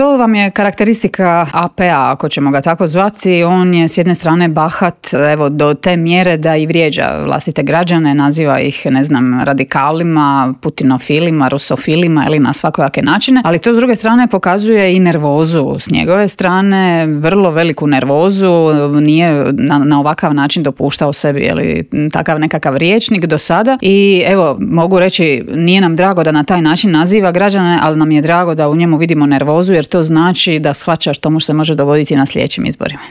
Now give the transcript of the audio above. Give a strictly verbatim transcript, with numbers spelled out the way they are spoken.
to vam je karakteristika A P-a, ako ćemo ga tako zvati. On je s jedne strane bahat, evo, do te mjere da i vrijeđa vlastite građane, naziva ih, ne znam, radikalima, putinofilima, rusofilima ili na svakojake načine, ali to s druge strane pokazuje i nervozu s njegove strane, vrlo veliku nervozu, nije na, na ovakav način dopuštao sebi, jeli, takav nekakav rječnik do sada i evo, mogu reći, nije nam drago da na taj način naziva građane, ali nam je drago da u njemu vidimo nervozu jer to znači da shvaća što mu se može dogoditi na sljedećim izborima.